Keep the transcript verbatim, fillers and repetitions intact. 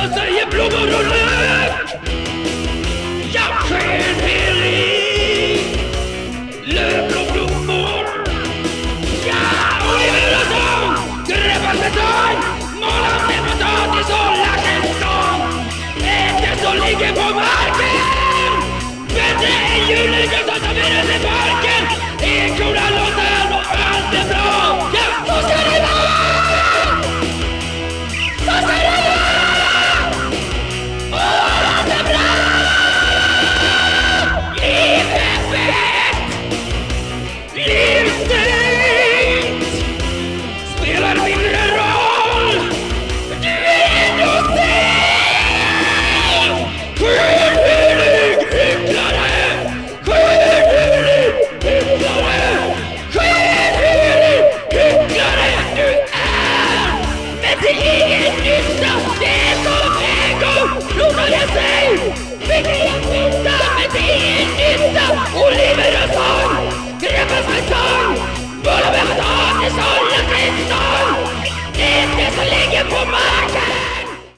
Så säger blommor och löv. Jag skenhelig lövblå blommor. Ja, och i huvudstaden grävas betong. Målar med potatis och lagt en stång. Äter som ligger på marken. Men det är djurliga som tar med sig parken. Ekorna låter och allt är bra. Ja, så ska det vara! Så ska det vara! Och allt är bra! Livet fett! Livet spelar mindre roll. Du är ändå sen! Skenhelig hycklare! Skenhelig hycklare! Skenhelig hycklare du är! Men det är ingen nytta! Det är som en gång blodade sig! Vilket